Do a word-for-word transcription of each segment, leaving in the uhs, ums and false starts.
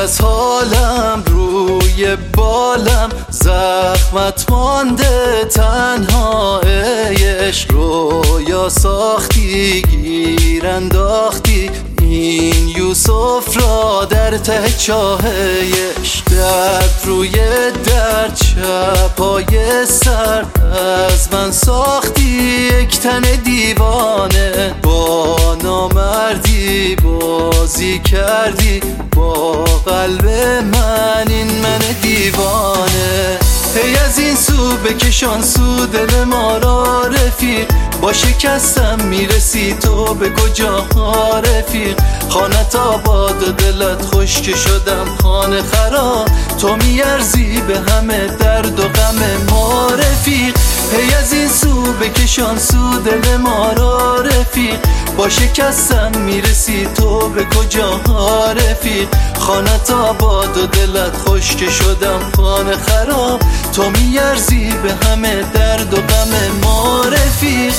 از حالم روی بالم زخمت مانده تنها عشق رویا ساختی گیر انداختی این یوسف را در ته چاه عشق درد روی درد چپای سر از من ساختی یک تن دیوانه با نامردی بازی کردی با قلب من این من دیوانه هی از این سو بکشان سو دل ما را رفیق با شکستم میرسی تو به کجا رفیق خانت آباد و دلت خشک شدم خانه خراب تو میارزی به همه درد و غم ما رفیق هی از این سو بکشان سو دل ما را رفیق با شکستم میرسی تو به کجا رفیق خانت آباد و دلت خشک شدم خانه خراب تو میارزی به همه درد و غم ما رفیق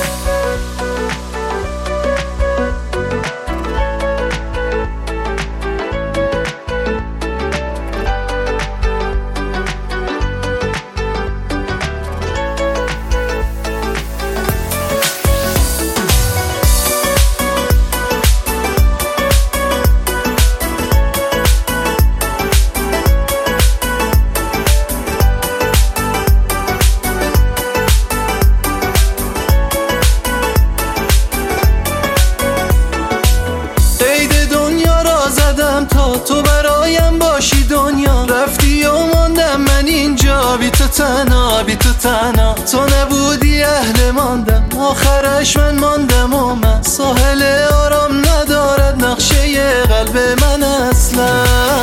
تا تو برایم باشی دنیا رفتی و ماندم من اینجا بی تو تنها بی تو تنها تو نبودی اهل ماندم آخرش من ماندم و من ساحل آرام ندارد نقشه قلب من اصلا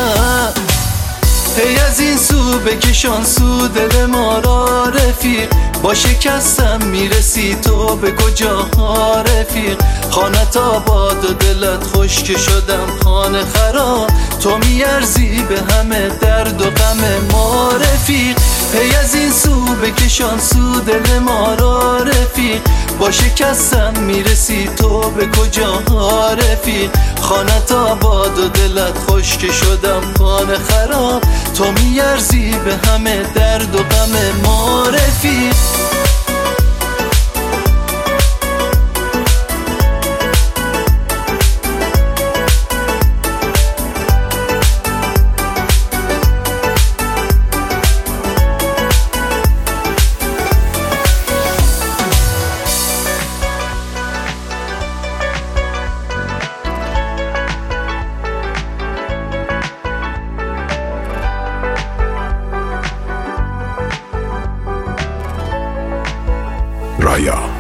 هی از این سو بکشان سو دل ما را رفیق با شکستم میرسی تو به کجا رفیق خانت آباد و دلت خشک شدم خانه خراب تو میارزی به همه درد و غم ما رفیق هی از این سو بکشان سو دل ما را رفیق با شکستم میرسی تو به کجا رفیق خانت آباد و دلت خشک شدم خانه خراب تو میارزی به همه درد و غم ما رفیق Raya.